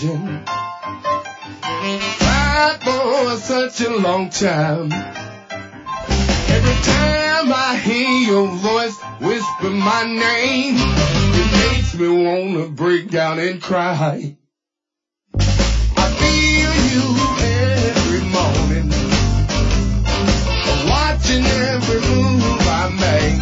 imagine. Tried for such a long time. Every time I hear your voice whisper my name, it makes me wanna break down and cry. I feel you every morning, watching every move I make.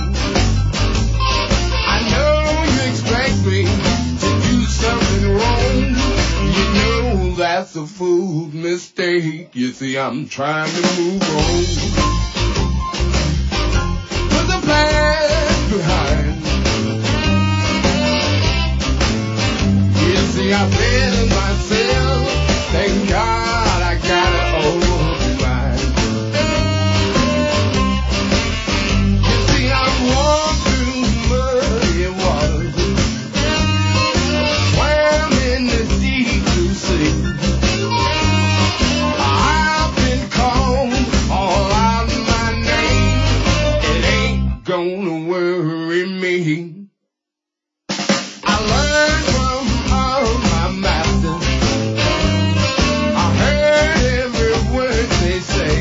I know you expect me to do something wrong. You know that's a fool's mistake. You see, I'm trying to move on. Put the past behind. You see, I better myself. Thank God I got an open mind. You see, I walked through muddy waters, swam in the deep blue sea. I've been called all out my name. It ain't gonna worry me. I learned from all my masters. I heard every word they say.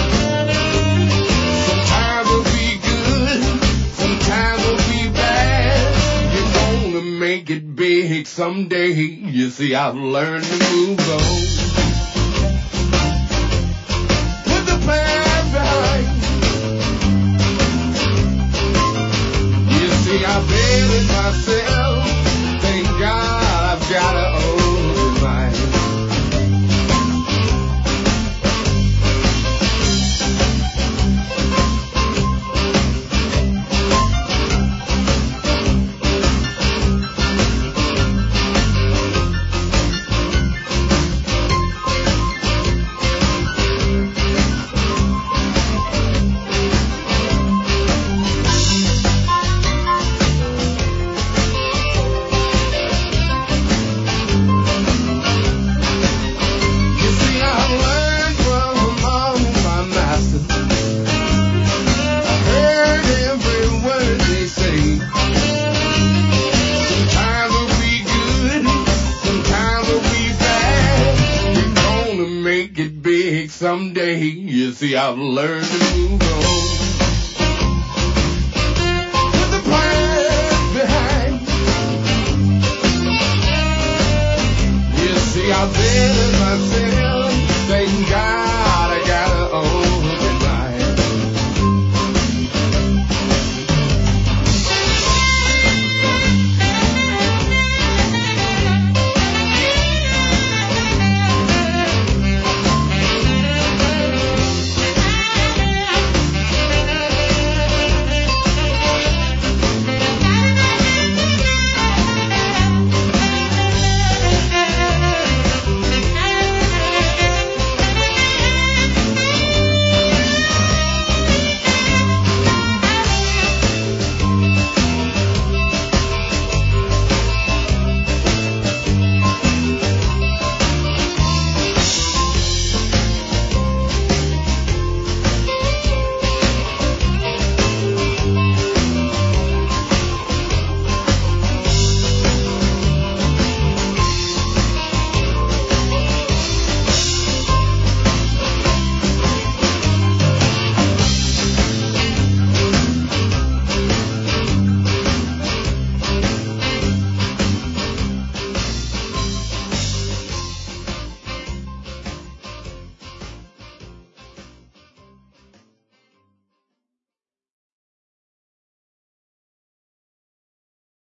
Sometimes it'll be good, sometimes it'll be bad. You're gonna make it big someday. You see, I've learned to move on. Put the past behind. You see, I bettered myself. Thank God I've got an open mind. You see, I learned from all my masters. I heard every word they say. Sometimes it'll be good, sometimes it'll be bad. You're gonna make it big someday. You see, I've learned to move on.